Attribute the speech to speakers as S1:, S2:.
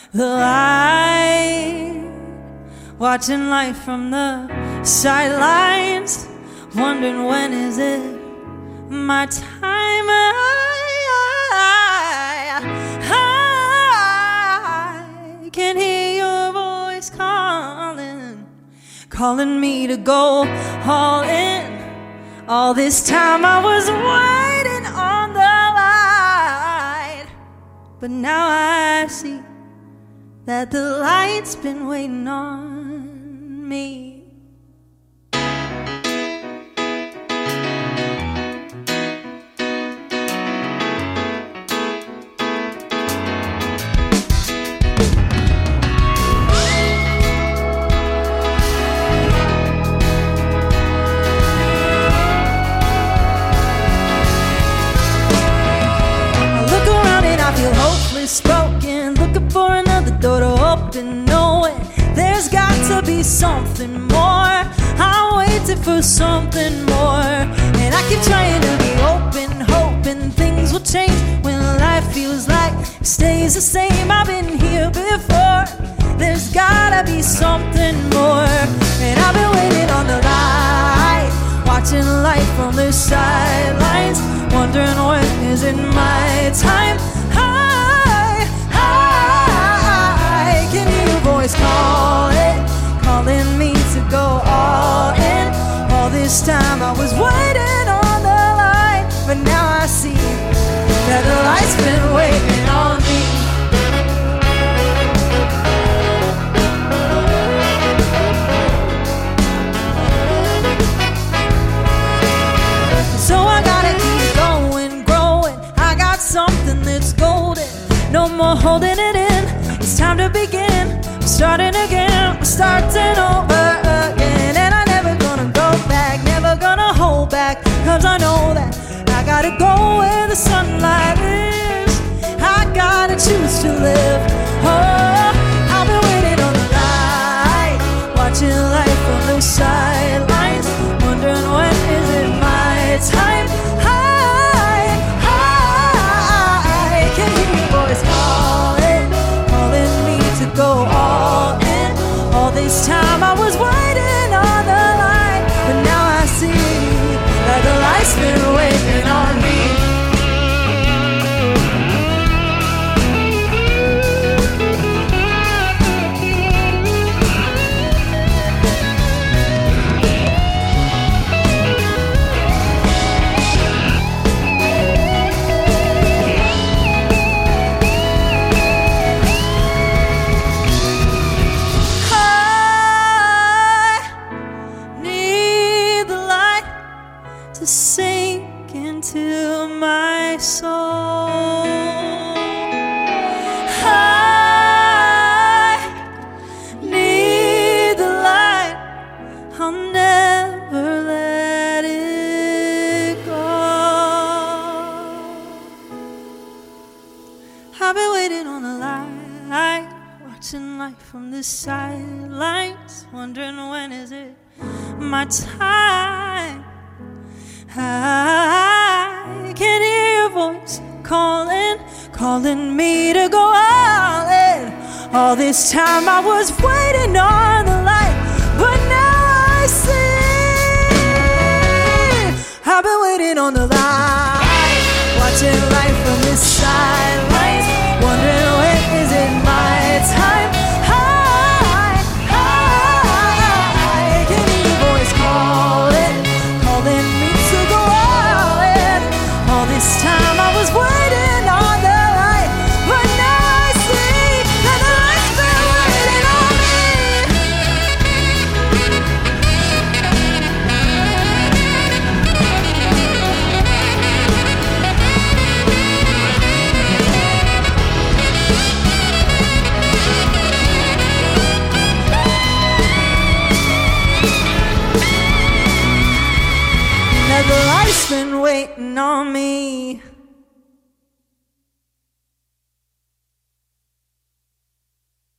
S1: the light, watching life from the sidelines, wondering when is it my time. I can hear your voice calling me to go all in. All this time I was waiting on the light, but now I see that the light's been waiting on me. Spoken, looking for another door to open, knowing there's got to be something more. I'm waiting for something more, and I keep trying to be open, hoping things will change when life feels like it stays the same. I've been here before, there's gotta be something more, and I've been waiting on the light, watching life from the sidelines, wondering when is it my time. I can hear your voice calling me to go all in. All this time I was waiting on the light, but now I see that the light's been waiting on me. So I gotta keep going, growing. I got something that's golden, no more holding it in. It's time to begin, we're starting again, we're starting over again. And I'm never gonna go back, never gonna hold back, cause I know that I gotta go where the sunlight is. I gotta choose to live. Oh, I've been waiting on the light, watching life from the sidelines, wondering when is it my time. I can hear your voice calling me to go all in. All this time I was waiting on the light, but now I see that the light's been waiting on me. To sink into my soul. I need the light, I'll never let it go. I've been waiting on the light, watching life from the sidelines, wondering when is it my time. I can hear your voice calling me to go all in. All this time I was waiting on the light, but now I see I've been waiting on the light, watching life from the sidelines, wondering when is it my time. I can hear your voice calling me. All this time I was waiting on the light, but now I see that the light's been waiting on that the light's been waiting on me.